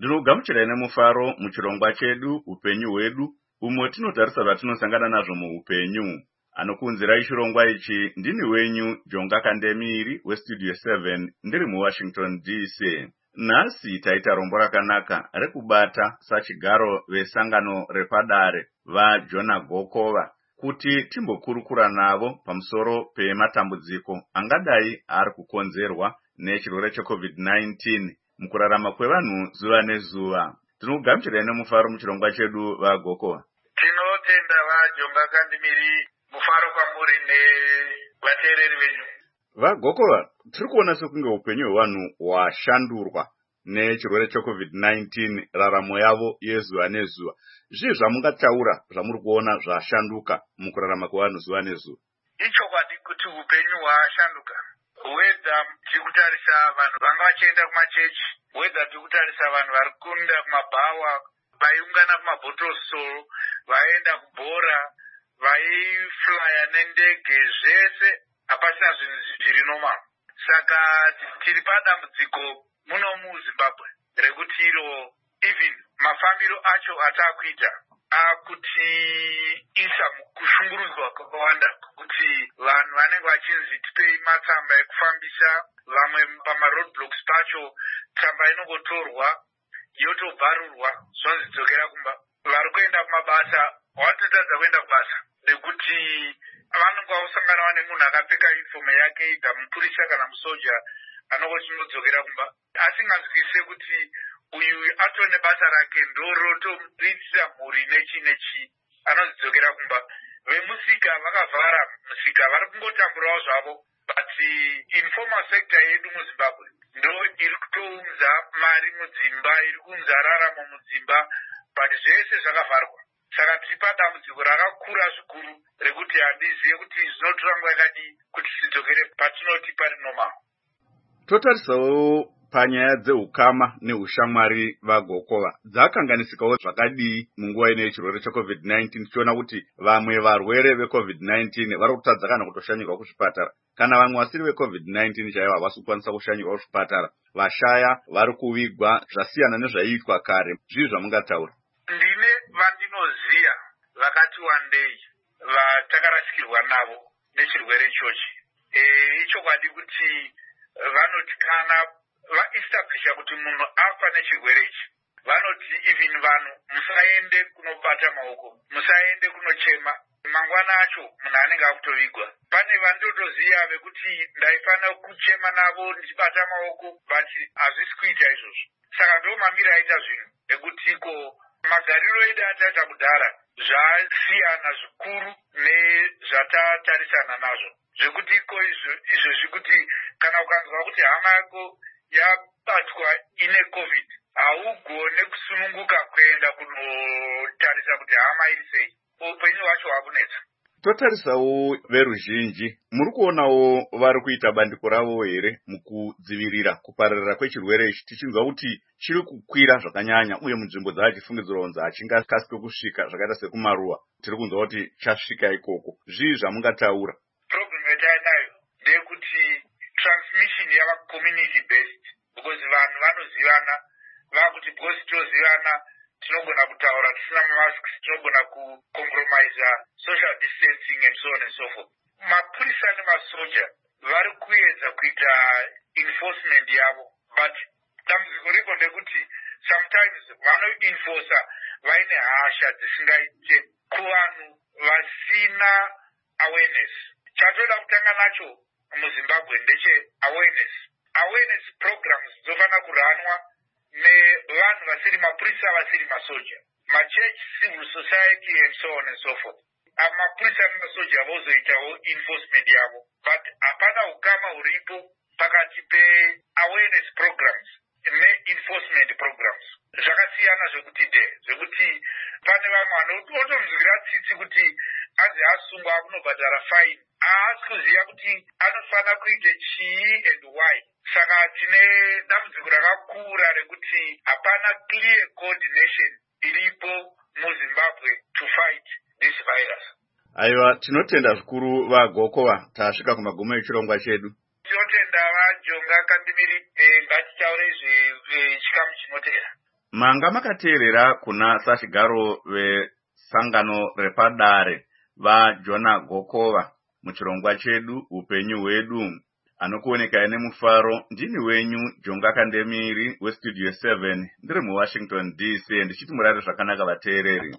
Ndinogamuchirai nemufaro muchirongwa chedu upenyu hwedu, umwe tinotarisa zvatinosangana nazvo muupenyu. Anokuunzirai chirongwa ichi ndini wenyu Jonga Kandemiri weStudio 7 ndiri muWashington DC. Nhasi taita rombo rakanaka rekubata sachigaro vesangano repadare vaJona Gokova kuti timbokurukura navo pamusoro pematambudziko angadai ari kukonzerwa nechirwere cheCovid-19 mukurarama kwevanhu zuva nezuva. Tinogamuchirai nemufaro muchirongwa chedu vaGokova. Tinotenda vaJonga Kandemiri, mufaro kwamuri nevateereri venyu. VaGokova, tiri kuona sekunge upenyu hwevanhu hwashandurwa nechirwere cheCovid-19 raramo yavo yezuva nezuva. Zvii zvamungataura zvamuri kuona zvashanduka mukurarama kwevanhu zuva nezuva? Ichokwadi kuti upenyu hwashanduka. Wedha tiri kutarisa vanhu vanga vachienda kumachechi, wedha tiri kutarisa vanhu vari kunda kumabhawa, vaiungana kumabhotosoro, vaienda kubhora, vaiflya nendege, zvese hapasina zvinhu zviri normal. Saka tiri padambudziko muno muZimbabwe rekuti iro even mafambiro acho ataakuita akuti isa kushungurudzwa kwakawanda, kuti vanhu vanenge vachinzi tipei matsamba ekufambisa, vamwe pamaroadblocks pacho tsamba inongotorwa yotobvarurwa zvonzi dzokera kumba. Vari kuenda kumabasa watotadza kuenda kubasa nekuti vanenge vausanganawo nemunhu akapfeka uniform yake ega, mupurisa kana musoja anongochinodzokera kumba, asinganzwise kuti uyu atone basa rake ndorotomuditsira mhuri nechi anozidzokera kumba. Vemusika vakavhara musika, vari kungotamburawo zvavo, but informal sector yedu muZimbabwe ndo iri kutounza mari mudzimba, iri kuunza raramo mudzimba, but zvese zvakavharwa. Saka tiri padambudziko rakakura zvikuru rekuti handizive kuti zvinotora nguva yakadii kuti tidzokere patinoti pari normal. Totarisawo panyaya dzeukama neushamwari vaGokova, dzakanganisikawo zvakadii munguva ine chirwere cheCovid-19, tichiona kuti vamwe varwere veCovid-19 vari kutadza kana kutoshanyirwa kuzvipatara, kana vamwe vasiri veCovid-19 chaivo havasi kukwanisa kushanyirwa kuzvipatara, vashaya vari kuvigwa, zvasiyana nezvaiitwa kare. Zvii zvamungataura? Ndine vandinoziya vakati wandei vatakarasikirwa navo nechirwere ichochi. Ichokwadi kuti vanoti kana vaestablisha kuti munhu afa nechirwere ichi, vanoti even vanhu musaende kunobata maoko, musaende kunochema, mangwana acho munhu anenge akutovigwa. Pane vandotoziya vekuti ndaifanira kuchema navo ndichibata maoko, but hazvisi kuita izvozvo. Saka ndo mamira aita zvinhu ekutiko magariro edu ataita kudhara zvasiyana zvikuru nezvatatarisana nazvo, zvekuti izvo zvekuti kana ukanzwa kuti hama yako yabatwa ine COVID, haugone kusununguka kuenda kunotarisa kuti hama iri sei. Upenyu hwacho hwakunetsa. Totarisawo veruzhinji, muri kuonawo vari kuita bandiko ravo here mukudzivirira kupararira kwechirwere ichi, tichinzwa kuti chiri kukwira zvakanyanya, uye munzvimbo dzavachifungidzirwa kunzi hachingasike kusvika, zvakaita sekumaruwa tiri kunzwa kuti chasvika ikoko. Zvii zvamungataura? Problem yatainayo ndeyekuti transmission yava community based, because vanhu vanozivana, vakuti because tozivana tinogona kutaura tisina masks, tinogona kucompromise social distancing and so on and so forth. Mapurisa nemasoja vari kuedza kuita enforcement yavo, but dambudziko riko ndekuti sometimes vanoenforca vaine hasha dzisingaite kuvanhu vasina awareness. Chatoda kutanga nacho muZimbabwe ndeche awareness programs dzofanira kuranwa nevanhu vasiri mapurisa, vasiri masoja, machurch, civil society and so on and so forth. Mapurisa nemasoja vozoitawo enforcement yavo, but hapana ukama huripo pakati pe-awareness programs ne-enforcement programs. Zvakasiyana zvekuti zvekuti pane vamwe vanotomuzwira tsitsi kuti anzi asungwa akunobhadhara fine, haasi kuziva kuti anofanira kuite chii and why. Saka tine dambudziko rakakura rekuti hapana clear coordination iripo muZimbabwe to fight this virus. Aiwa, tinotenda zvikuru vaGokova, tasvika kumagumo echirongwa chedu. Tinotenda vaJonga Kandemiri, ngatitaure chikamu chinotevera. Manga makateerera kuna sachigaro vesangano repadare vaJona Gokova muchirongwa chedu upenyu hwedu. Anokuoneka nemufaro ndini wenyu Jonga Kandemiri weStudio 7 ndiri muWashington DC ndichiti murare zvakanaka vateereri.